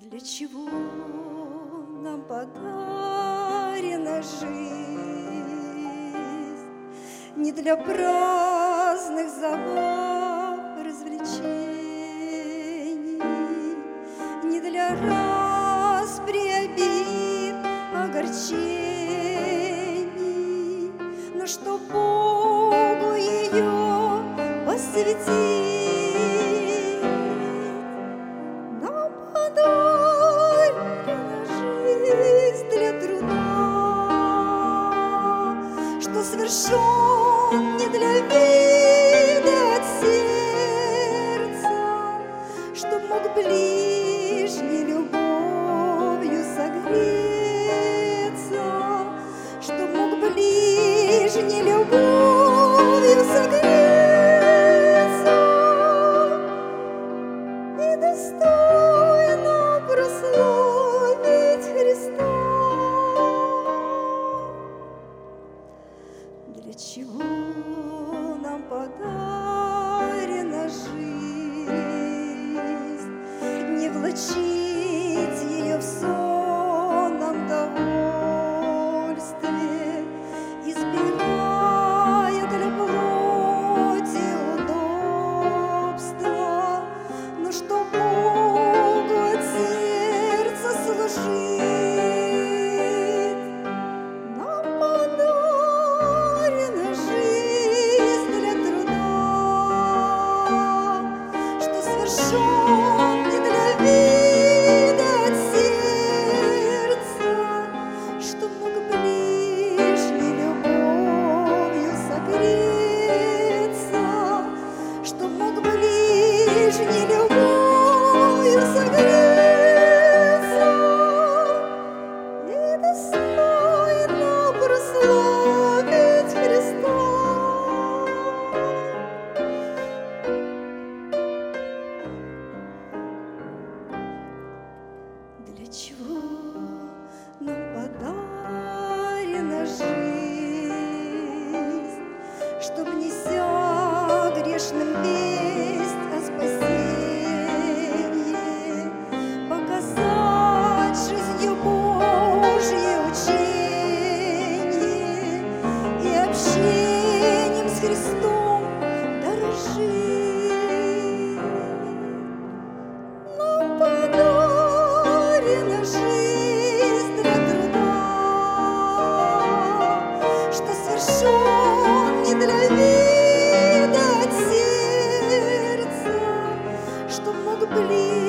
Для чего нам подарена жизнь? Не для праздных забав, развлечений, не для распри, обид, огорчений, но что Богу ее посвятить. Совершен не для вида от сердца, чтоб мог ближний любовью согреться, чтоб мог ближний любовью согреться и достойно прославить Христа. Для чего нам подарена жизнь? Не влачить ее в сонном довольстве, избирая для плоти удобства, но что Богу от сердца служить. Нам подарена жизнь для труда, что совершен не для вида от сердца, что мог ближний любовью согреться, что мог ближний любовью согреться и достойно прославить Христа. Для чего нам подарена жизнь? Чтоб, неся грешным весть о спасении, показать жизнью Божье учение и общением с Христом дорожить. Нам подарена жизнь для труда, что совершен не для вида от сердца, что мог близко